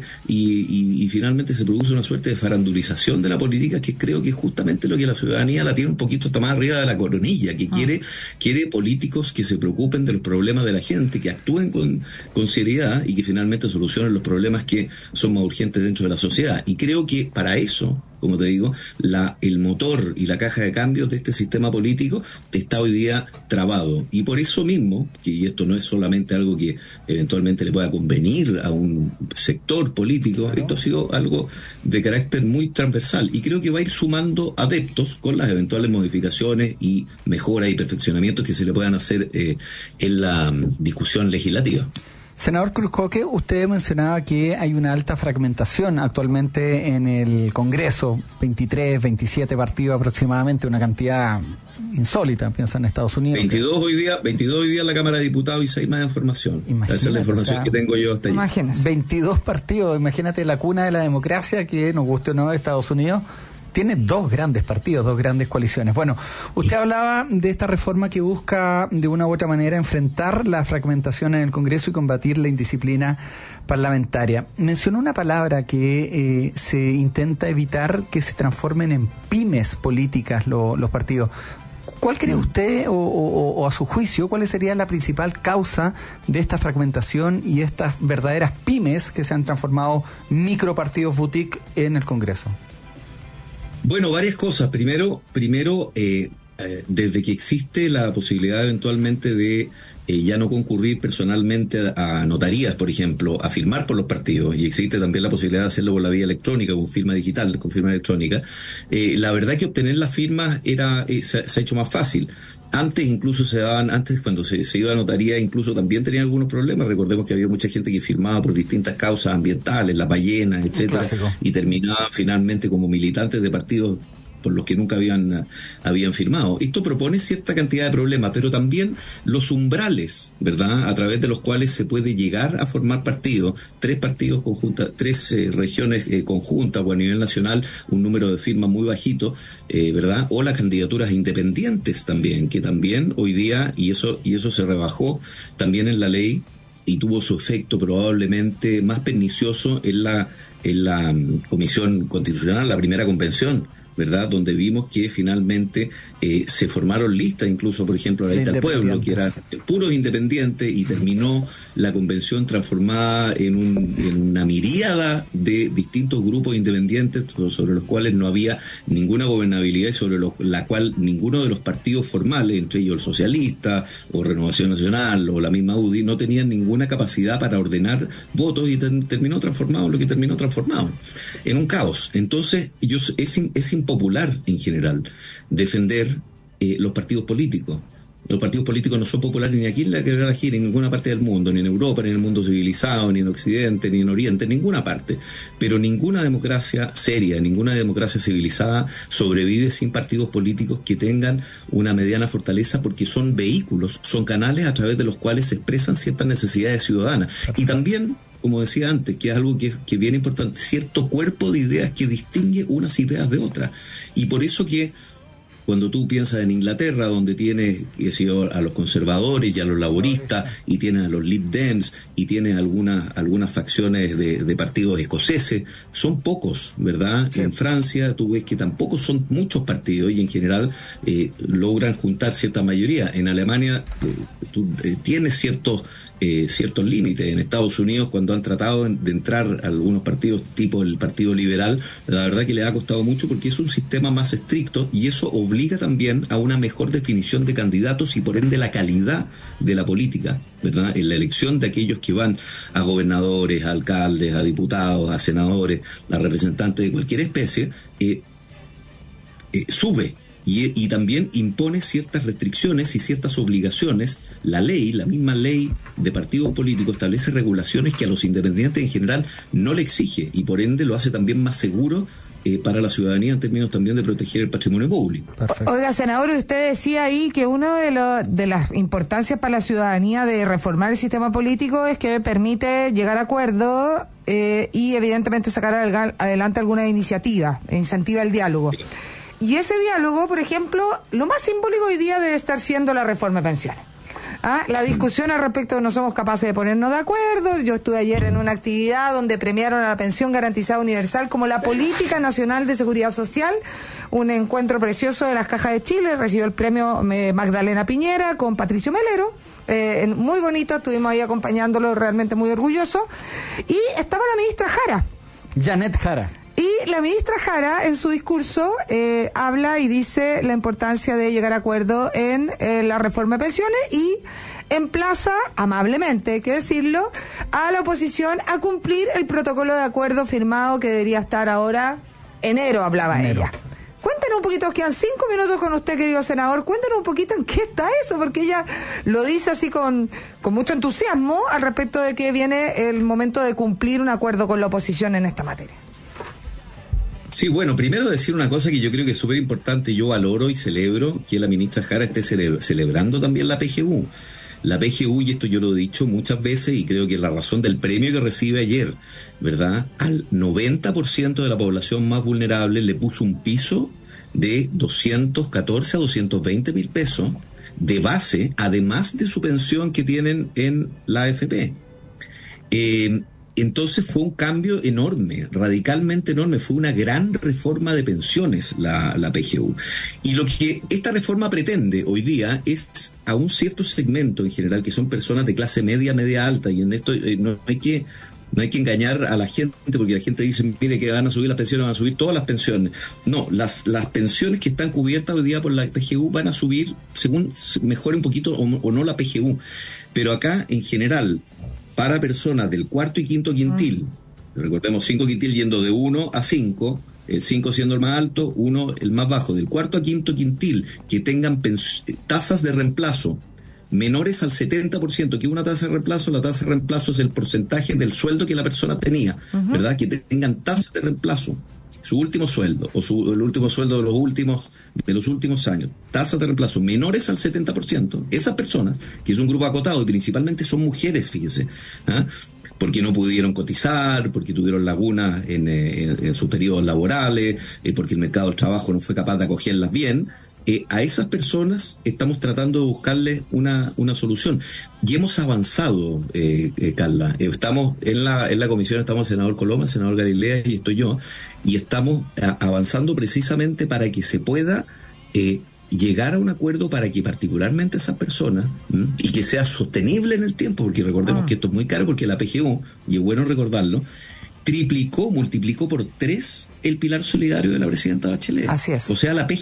y finalmente se produce una suerte de farandulización de la política, que creo que es justamente lo que la ciudadanía la tiene un poquito hasta más arriba de la coronilla, que quiere políticos que se preocupen de los problemas de la gente, que actúen con seriedad y que finalmente solucionen los problemas que son más urgentes dentro de la sociedad. Y creo que para eso, como te digo, el motor y la caja de cambios de este sistema político está hoy día trabado. Y por eso mismo, y esto no es solamente algo que eventualmente le pueda convenir a un sector político, esto ha sido algo de carácter muy transversal. Y creo que va a ir sumando adeptos con las eventuales modificaciones y mejoras y perfeccionamientos que se le puedan hacer en la discusión legislativa. Senador Cruzcoque, usted mencionaba que hay una alta fragmentación actualmente en el Congreso, 23, 27 partidos aproximadamente, una cantidad insólita, piensa en Estados Unidos. 22 hoy día en la Cámara de Diputados y 6 más en formación. Esa es la información que tengo yo hasta ahí. 22 partidos, imagínate la cuna de la democracia, que nos guste o no de Estados Unidos. Tiene dos grandes partidos, dos grandes coaliciones. Bueno, usted hablaba de esta reforma que busca de una u otra manera enfrentar la fragmentación en el Congreso y combatir la indisciplina parlamentaria. Mencionó una palabra que se intenta evitar que se transformen en pymes políticas los partidos. ¿Cuál cree usted, o a su juicio, cuál sería la principal causa de esta fragmentación y estas verdaderas pymes que se han transformado micropartidos boutique en el Congreso? Bueno, varias cosas. Primero, desde que existe la posibilidad eventualmente de ya no concurrir personalmente a notarías, por ejemplo, a firmar por los partidos, y existe también la posibilidad de hacerlo por la vía electrónica, con firma digital, con firma electrónica, la verdad que obtener las firmas se ha hecho más fácil. Antes incluso cuando se iba a notaría, incluso también tenían algunos problemas. Recordemos que había mucha gente que firmaba por distintas causas ambientales, las ballenas, etcétera, y terminaban finalmente como militantes de partidos por los que nunca habían firmado. Esto propone cierta cantidad de problemas, pero también los umbrales, ¿verdad?, a través de los cuales se puede llegar a formar partidos, 3 partidos conjuntas, 3 regiones conjuntas, o a nivel nacional un número de firmas muy bajito, ¿verdad?, o las candidaturas independientes también, que también hoy día, y eso se rebajó también en la ley, y tuvo su efecto probablemente más pernicioso en la Comisión Constitucional, la primera convención, ¿verdad?, donde vimos que finalmente se formaron listas, incluso por ejemplo la lista del pueblo, que era puros independientes, y terminó la convención transformada en una miríada de distintos grupos independientes sobre los cuales no había ninguna gobernabilidad y sobre la cual ninguno de los partidos formales, entre ellos el socialista o Renovación Nacional o la misma UDI, no tenían ninguna capacidad para ordenar votos, y terminó transformado lo que terminó transformado en un caos. Entonces es impopular en general defender los partidos políticos. Los partidos políticos no son populares ni aquí en la Quebrada Gira, en ninguna parte del mundo, ni en Europa, ni en el mundo civilizado, ni en Occidente, ni en Oriente, en ninguna parte. Pero ninguna democracia seria, ninguna democracia civilizada sobrevive sin partidos políticos que tengan una mediana fortaleza, porque son vehículos, son canales a través de los cuales se expresan ciertas necesidades ciudadanas. Y también, como decía antes, que es algo que es bien importante, cierto cuerpo de ideas que distingue unas ideas de otras. Y por eso que cuando tú piensas en Inglaterra, donde tienes a los conservadores y a los laboristas, y tienes a los Lib Dems, y tienes algunas facciones de partidos escoceses, son pocos, ¿verdad? Sí. En Francia tú ves que tampoco son muchos partidos y en general logran juntar cierta mayoría. En Alemania tú tienes ciertos límites. En Estados Unidos, cuando han tratado de entrar algunos partidos tipo el Partido Liberal, la verdad que le ha costado mucho porque es un sistema más estricto y eso obliga también a una mejor definición de candidatos y por ende la calidad de la política, ¿verdad? En la elección de aquellos que van a gobernadores, a alcaldes, a diputados, a senadores, a representantes de cualquier especie, sube. Y también impone ciertas restricciones y ciertas obligaciones. La misma ley de partidos políticos establece regulaciones que a los independientes en general no le exige y por ende lo hace también más seguro para la ciudadanía en términos también de proteger el patrimonio público. Perfecto. Oiga, senador, usted decía ahí que una de las importancias para la ciudadanía de reformar el sistema político es que permite llegar a acuerdos y evidentemente sacar adelante alguna iniciativa, incentiva el diálogo. Sí. Y ese diálogo, por ejemplo, lo más simbólico hoy día debe estar siendo la reforma de pensiones. La discusión al respecto no somos capaces de ponernos de acuerdo. Yo estuve ayer en una actividad donde premiaron a la pensión garantizada universal como la política nacional de seguridad social, un encuentro precioso de las Cajas de Chile, recibió el premio Magdalena Piñera con Patricio Melero, muy bonito, estuvimos ahí acompañándolo, realmente muy orgulloso, y estaba la ministra Jara. Janet Jara. Y la ministra Jara, en su discurso, habla y dice la importancia de llegar a acuerdo en la reforma de pensiones y emplaza, amablemente hay que decirlo, a la oposición a cumplir el protocolo de acuerdo firmado que debería estar ahora, enero hablaba ella. Cuéntenos un poquito, quedan 5 minutos con usted, querido senador, cuéntenos un poquito en qué está eso, porque ella lo dice así con mucho entusiasmo al respecto de que viene el momento de cumplir un acuerdo con la oposición en esta materia. Sí, bueno, primero decir una cosa que yo creo que es súper importante. Yo valoro y celebro que la ministra Jara esté celebrando también la PGU. La PGU, y esto yo lo he dicho muchas veces y creo que la razón del premio que recibe ayer, ¿verdad? Al 90% de la población más vulnerable le puso un piso de 214 a 220 mil pesos de base, además de su pensión que tienen en la AFP. Entonces fue un cambio enorme, radicalmente enorme, fue una gran reforma de pensiones la PGU. Y lo que esta reforma pretende hoy día es a un cierto segmento en general, que son personas de clase media, media alta, y en esto no hay que engañar a la gente, porque la gente dice, mire que van a subir las pensiones, van a subir todas las pensiones. No, las pensiones que están cubiertas hoy día por la PGU van a subir según mejore un poquito o no la PGU. Pero acá, en general, para personas del cuarto y quinto quintil, recordemos 5 quintil yendo de 1 a 5, el 5 siendo el más alto, 1 el más bajo, del cuarto a quinto quintil, que tengan tasas de reemplazo menores al 70%, que una tasa de reemplazo, la tasa de reemplazo es el porcentaje del sueldo que la persona tenía, ¿verdad? Que tengan tasas de reemplazo, su último sueldo, o el último sueldo de los últimos años, tasas de reemplazo menores al 70%, esas personas, que es un grupo acotado y principalmente son mujeres, fíjese, porque no pudieron cotizar, porque tuvieron lagunas en sus periodos laborales, porque el mercado del trabajo no fue capaz de acogerlas bien. A esas personas estamos tratando de buscarles una solución y hemos avanzado, Carla. Estamos en la comisión, estamos el senador Coloma, el senador Galilea y estoy yo, y estamos avanzando precisamente para que se pueda llegar a un acuerdo para que particularmente esas personas, y que sea sostenible en el tiempo, porque recordemos que esto es muy caro, porque la PGU, y es bueno recordarlo, multiplicó por 3 el pilar solidario de la presidenta Bachelet. Así es. O sea, la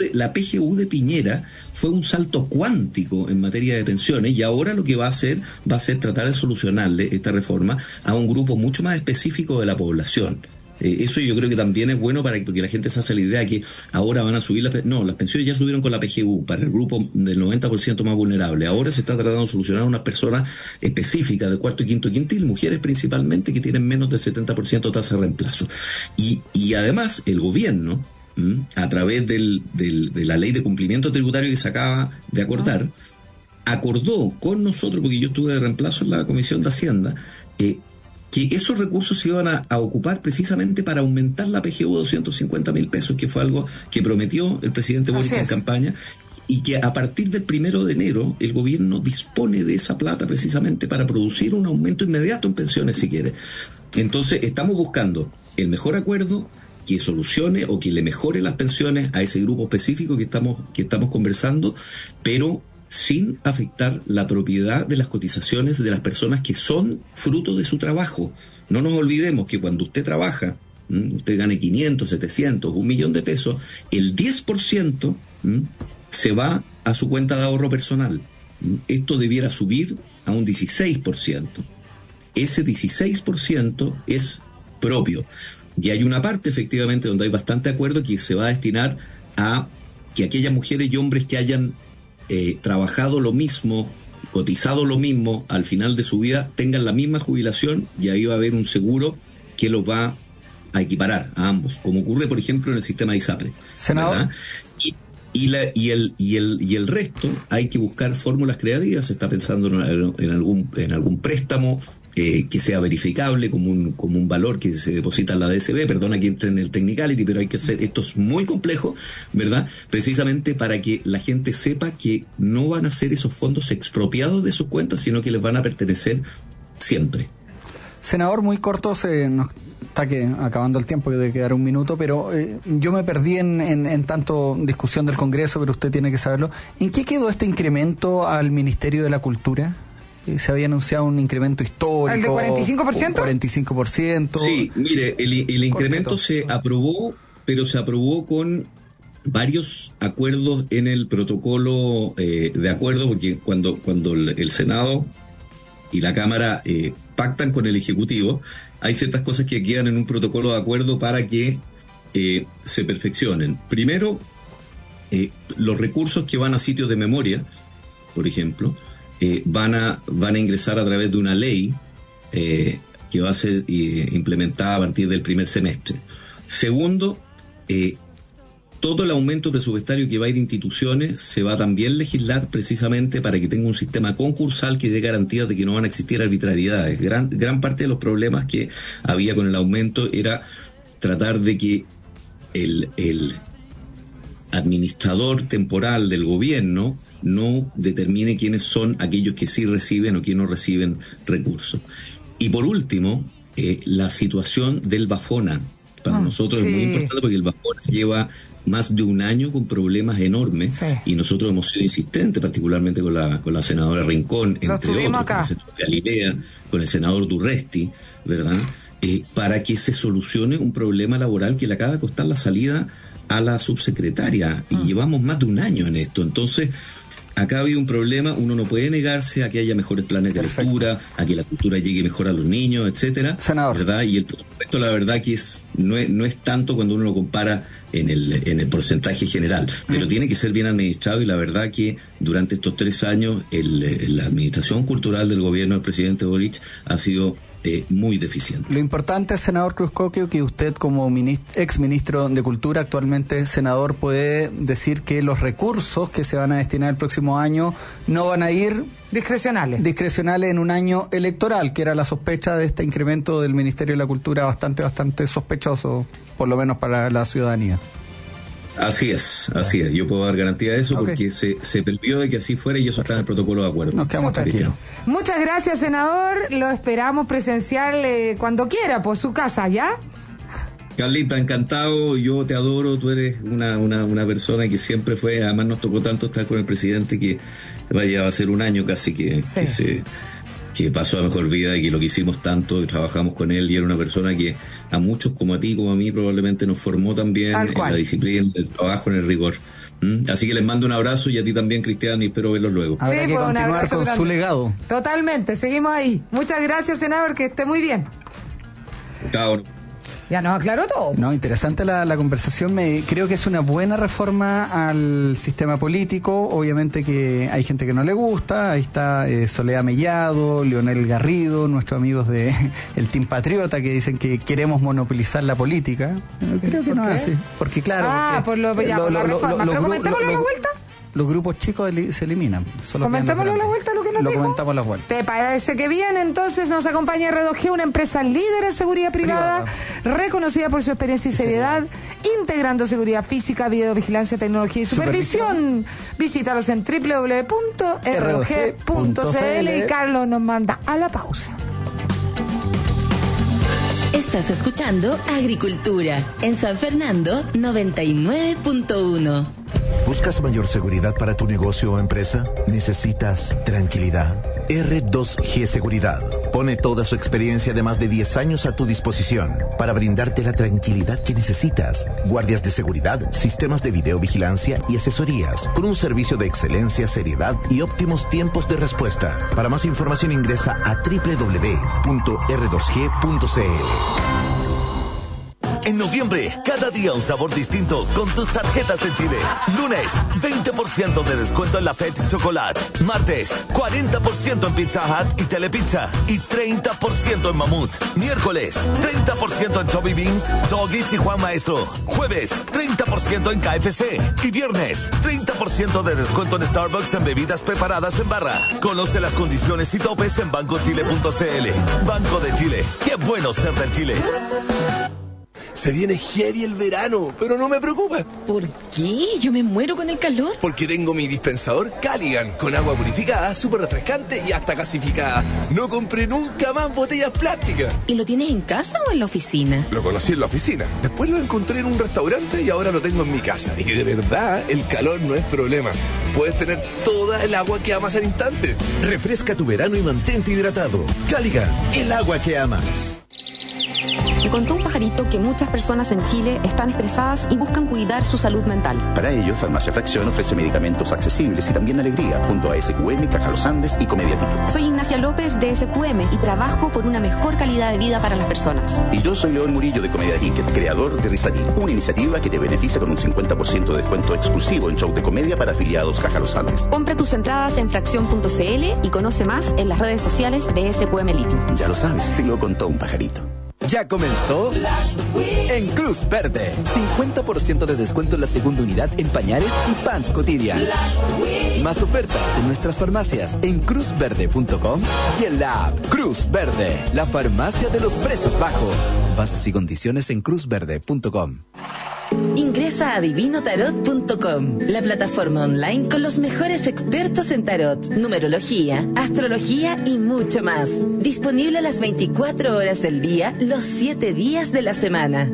PGU de Piñera fue un salto cuántico en materia de pensiones y ahora lo que va a hacer tratar de solucionarle esta reforma a un grupo mucho más específico de la población. Eso yo creo que también es bueno porque la gente se hace la idea que ahora van a subir las pensiones ya subieron con la PGU para el grupo del 90% más vulnerable. Ahora se está tratando de solucionar a unas personas específicas del cuarto y quinto quintil, mujeres principalmente, que tienen menos del 70% tasa de reemplazo. Y además el gobierno, a través de la ley de cumplimiento tributario que se acaba de acordar, acordó con nosotros, porque yo estuve de reemplazo en la Comisión de Hacienda, que esos recursos se iban a ocupar precisamente para aumentar la PGU a 250.000 pesos, que fue algo que prometió el presidente Boric en campaña, y que a partir del 1 de enero el gobierno dispone de esa plata precisamente para producir un aumento inmediato en pensiones, si quiere. Entonces estamos buscando el mejor acuerdo que solucione o que le mejore las pensiones a ese grupo específico que estamos conversando, pero sin afectar la propiedad de las cotizaciones de las personas que son fruto de su trabajo. No nos olvidemos que cuando usted trabaja, usted gane 500, 700, 1 millón de pesos, el 10% se va a su cuenta de ahorro personal. Esto debiera subir a un 16%. Ese 16% es propio. Y hay una parte, efectivamente, donde hay bastante acuerdo que se va a destinar a que aquellas mujeres y hombres que hayan trabajado lo mismo, cotizado lo mismo, al final de su vida tengan la misma jubilación, y ahí va a haber un seguro que los va a equiparar a ambos, como ocurre, por ejemplo, en el sistema de ISAPRE. Senador. Y el resto hay que buscar fórmulas creativas. Se está pensando en algún préstamo que sea verificable como un valor que se deposita en la DSB. Perdona que entre en el technicality, pero hay que hacer, esto es muy complejo, ¿verdad? Precisamente para que la gente sepa que no van a ser esos fondos expropiados de sus cuentas, sino que les van a pertenecer siempre. Senador, muy corto, nos está acabando el tiempo, que debe quedar un minuto, pero yo me perdí en tanto discusión del Congreso, pero usted tiene que saberlo. ¿En qué quedó este incremento al Ministerio de la Cultura? Se había anunciado un incremento histórico. ¿El de 45%? 45%. Sí, mire, el incremento se aprobó, pero se aprobó con varios acuerdos en el protocolo de acuerdo, porque cuando el Senado y la Cámara pactan con el Ejecutivo, hay ciertas cosas que quedan en un protocolo de acuerdo para que se perfeccionen. Primero, los recursos que van a sitios de memoria, por ejemplo, van a ingresar a través de una ley que va a ser implementada a partir del primer semestre. Segundo, todo el aumento presupuestario que va a ir a instituciones se va a también legislar precisamente para que tenga un sistema concursal que dé garantías de que no van a existir arbitrariedades. Gran parte de los problemas que había con el aumento era tratar de que el administrador temporal del gobierno no determine quiénes son aquellos que sí reciben o que no reciben recursos. Y por último, la situación del Bafona. Para nosotros es muy importante porque el Bafona lleva más de un año con problemas enormes, y nosotros hemos sido insistentes, particularmente con la senadora Rincón, entre otros, con el senador Galilea, con el senador Durresti, ¿verdad? Para que se solucione un problema laboral que le acaba de costar la salida a la subsecretaria, y llevamos más de un año en esto. Entonces, acá ha habido un problema. Uno no puede negarse a que haya mejores planes de lectura, a que la cultura llegue mejor a los niños, etcétera, ¿verdad? Y el presupuesto, la verdad que no es tanto cuando uno lo compara en el porcentaje general, pero tiene que ser bien administrado, y la verdad que durante estos 3 años la administración cultural del gobierno del presidente Boric ha sido muy deficiente. Lo importante, senador Cruzcoque, que usted como ex ministro de Cultura, actualmente senador, puede decir que los recursos que se van a destinar el próximo año no van a ir discrecionales en un año electoral, que era la sospecha de este incremento del Ministerio de la Cultura, bastante sospechoso, por lo menos para la ciudadanía. Así es. Yo puedo dar garantía de eso, porque se previó de que así fuera, y eso está en el protocolo de acuerdo. Nos quedamos tranquilos. Muchas gracias, senador. Lo esperamos presencial cuando quiera, por su casa, ¿ya? Carlita, encantado. Yo te adoro. Tú eres una persona que siempre fue. Además, nos tocó tanto estar con el presidente que va a ser un año casi que pasó a mejor vida, y que lo quisimos tanto y trabajamos con él, y era una persona que a muchos como a ti, como a mí, probablemente nos formó también en la disciplina, en el trabajo, en el rigor. Así que les mando un abrazo, y a ti también, Cristian, y espero verlos luego. Habrá que continuar con su legado. Totalmente, seguimos ahí. Muchas gracias, senador, que esté muy bien. Chao. Ya nos aclaró todo. No, interesante la conversación. Creo que es una buena reforma al sistema político. Obviamente que hay gente que no le gusta. Ahí está Soledad Mellado, Leonel Garrido, nuestros amigos de el Team Patriota, que dicen que queremos monopolizar la política. Creo que no es así. Porque claro... por la reforma. ¿Pero comentémoslo a la vuelta? Los grupos chicos se eliminan. Comentémoslo a la vuelta lo que nos Lo dijo? comentamos a las vueltas. ¿Te parece que bien? Entonces nos acompaña R2G, una empresa líder en seguridad privada, reconocida por su experiencia y seriedad, integrando seguridad física, videovigilancia, tecnología y supervisión. Visítalos en www.rdg.cl y Carlos nos manda a la pausa. Estás escuchando Agricultura en San Fernando 99.1. ¿Buscas mayor seguridad para tu negocio o empresa? ¿Necesitas tranquilidad? R2G Seguridad pone toda su experiencia de más de 10 años a tu disposición para brindarte la tranquilidad que necesitas. Guardias de seguridad, sistemas de videovigilancia y asesorías con un servicio de excelencia, seriedad y óptimos tiempos de respuesta. Para más información ingresa a www.r2g.cl. En noviembre, cada día un sabor distinto con tus tarjetas de Chile. Lunes, 20% de descuento en la Fed Chocolate. Martes, 40% en Pizza Hut y Telepizza. Y 30% en Mamut. Miércoles, 30% en Chubby Beans, Doggies y Juan Maestro. Jueves, 30% en KFC. Y viernes, 30% de descuento en Starbucks en bebidas preparadas en barra. Conoce las condiciones y topes en bancochile.cl. Banco de Chile. Qué bueno ser de Chile. Se viene heavy el verano, pero no me preocupa. ¿Por qué? Yo me muero con el calor. Porque tengo mi dispensador Caligan, con agua purificada, súper refrescante y hasta gasificada. No compré nunca más botellas plásticas. ¿Y lo tienes en casa o en la oficina? Lo conocí en la oficina, después lo encontré en un restaurante y ahora lo tengo en mi casa. Y de verdad, el calor no es problema. Puedes tener toda el agua que amas al instante. Refresca tu verano y mantente hidratado. Caligan, el agua que amas. Me contó un pajarito que muchas personas en Chile están estresadas y buscan cuidar su salud mental. Para ello, Farmacia Fracción ofrece medicamentos accesibles y también alegría, junto a SQM, Caja Los Andes y Comedia Ticket. Soy Ignacia López de SQM y trabajo por una mejor calidad de vida para las personas. Y yo soy León Murillo de Comedia Ticket, creador de Risadil, una iniciativa que te beneficia con un 50% de descuento exclusivo en show de comedia para afiliados Caja Los Andes. Compra tus entradas en fracción.cl y conoce más en las redes sociales de SQM Litio. Ya lo sabes, te lo contó un pajarito. Ya comenzó en Cruz Verde. 50% de descuento en la segunda unidad en pañales y pants Cotidian. Más ofertas en nuestras farmacias en cruzverde.com y en la app Cruz Verde, la farmacia de los precios bajos. Bases y condiciones en cruzverde.com. Ingresa a divinotarot.com, la plataforma online con los mejores expertos en tarot, numerología, astrología y mucho más. Disponible las 24 horas del día, los 7 días de la semana.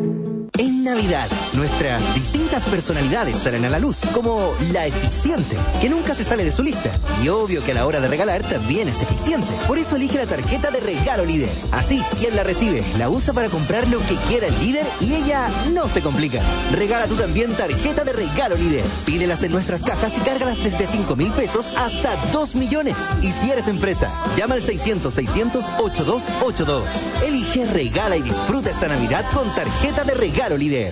En Navidad, nuestras distintas personalidades salen a la luz, como la eficiente, que nunca se sale de su lista. Y obvio que a la hora de regalar también es eficiente. Por eso elige la tarjeta de regalo líder. Así, quien la recibe, la usa para comprar lo que quiera el líder y ella no se complica. Regala tú también tarjeta de regalo líder. Pídelas en nuestras cajas y cárgalas desde 5,000 pesos hasta 2 millones. Y si eres empresa, llama al 600-600-8282. Elige, regala y disfruta esta Navidad con tarjeta de regalo líder.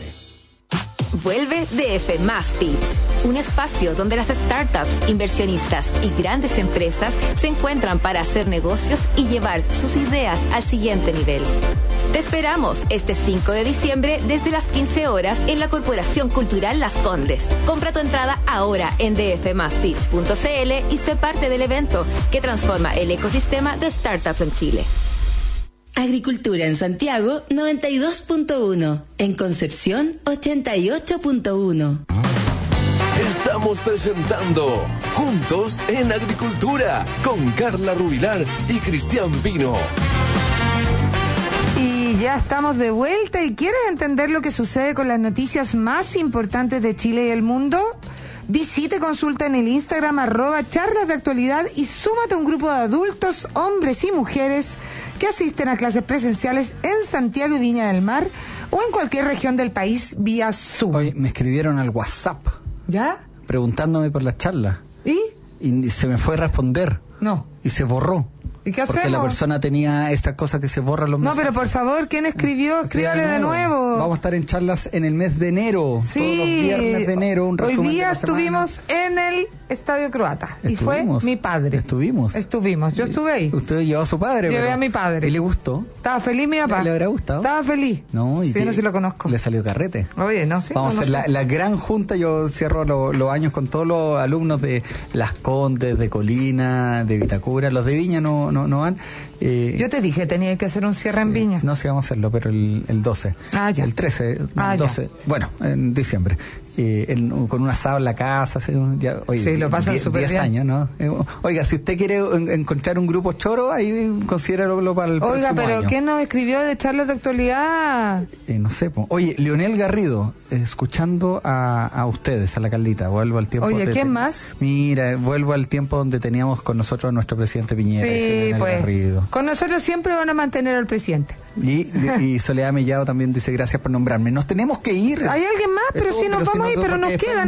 Vuelve DF Más Pitch, un espacio donde las startups, inversionistas y grandes empresas se encuentran para hacer negocios y llevar sus ideas al siguiente nivel. Te esperamos este 5 de diciembre desde las 15 horas en la Corporación Cultural Las Condes. Compra tu entrada ahora en dfmaspitch.cl y sé parte del evento que transforma el ecosistema de startups en Chile. Agricultura en Santiago 92.1, en Concepción 88.1. Estamos presentando Juntos en Agricultura con Carla Rubilar y Cristian Pino. Y ya estamos de vuelta. ¿Y quieres entender lo que sucede con las noticias más importantes de Chile y el mundo? Visite, consulta en el Instagram @charlas de actualidad y súmate a un grupo de adultos, hombres y mujeres que asisten a clases presenciales en Santiago y Viña del Mar o en cualquier región del país vía Zoom. Hoy me escribieron al WhatsApp. ¿Ya? Preguntándome por la charla. ¿Y? Y se me fue a responder. No. Y se borró. ¿Y qué hacemos? Porque la persona tenía esta cosa que se borran los mensajes. No, pero por favor, ¿quién escribió? Escríbale de nuevo. Vamos a estar en charlas en el mes de enero. Sí. Todos los viernes de enero. Un Hoy resumen día de la semana. estuvimos en el Estadio Croata. Y fue mi padre. Estuvimos. Yo estuve ahí. Usted llevó a su padre. Llevé a mi padre. ¿Y le gustó? Estaba feliz mi papá. ¿Le habrá gustado? Estaba feliz. No, sí, no sé si lo conozco. Le salió carrete. Oye, no sé. Vamos a hacer la gran junta. Yo cierro los años con todos los alumnos de Las Condes, de Colina, de Vitacura. Los de Viña no van. Yo te dije, tenía que hacer un cierre en Viña. No, sí, vamos a hacerlo, pero el 12. Ah, ya. El 13, 12. Ya. Bueno, en diciembre. Con un asado en la casa. Ya, oye, sí, lo pasan súper bien. 10 años, ¿no? Oiga, si usted quiere encontrar un grupo choro, ahí considéralo para el próximo año. Oiga, pero ¿qué nos escribió de charlas de actualidad? No sé. Oye, Leonel Garrido, escuchando a ustedes, a la Carlita, vuelvo al tiempo. Oye, ¿quién más? Mira, vuelvo al tiempo donde teníamos con nosotros a nuestro presidente Piñera. Sí, pues. Garrido. Con nosotros siempre van a mantener al presidente. Y Soledad Mellado también dice gracias por nombrarme. Nos tenemos que ir. Hay alguien más, pero sí nos vamos a ir, pero nos quedan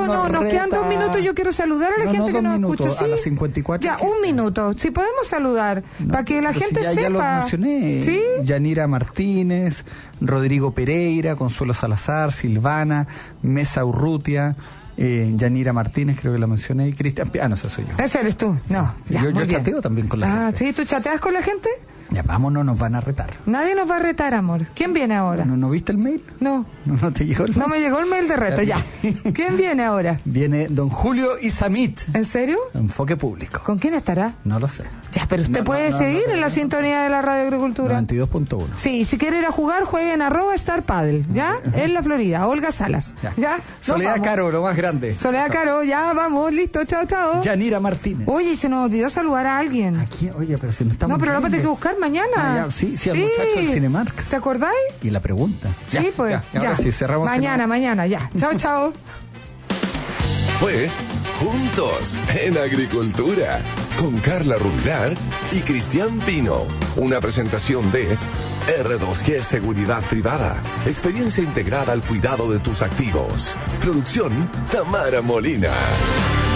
2 minutos. Yo quiero saludar a la gente que nos escucha. ¿Sí? A las 54. Ya, un minuto. Si podemos saludar, para que la gente sepa. Ya lo mencioné. ¿Sí? Yanira Martínez, Rodrigo Pereira, Consuelo Salazar, Silvana, Mesa Urrutia. Yanira Martínez, creo que la mencioné, y Cristian. No sé, soy yo. Ese eres tú. No, ya, yo chateo también con la gente. Ah, ¿sí? ¿Tú chateas con la gente? Ya, vámonos, nos van a retar. Nadie nos va a retar, amor. ¿Quién viene ahora? ¿No viste el mail? No. ¿No te llegó el mail? No me llegó el mail de reto, ya. ¿Quién viene ahora? Viene don Julio Isamit. ¿En serio? Enfoque Público. ¿Con quién estará? No lo sé. Ya, pero usted puede seguir en la sintonía de la Radio Agricultura. 92.1. Sí, si quiere ir a jugar, jueguen @Star Paddle, ¿ya? En la Florida, Olga Salas. ¿Ya? Soledad Caro, lo más grande. Soledad Caro, ya vamos, listo, chao, chao. Yanira Martínez. Oye, se nos olvidó saludar a alguien. ¿A quién? Oye, pero si no estamos. No, pero lo vamos a tener que buscar mañana. Sí, al muchacho del Cinemark. ¿Te acordáis? Y la pregunta. Sí, pues. Ya. Ahora sí, cerramos. Mañana, ya. Chao, chao. Fue Juntos en Agricultura con Carla Rubilar y Cristian Pino. Una presentación de R2G Seguridad Privada. Experiencia integrada al cuidado de tus activos. Producción Tamara Molina.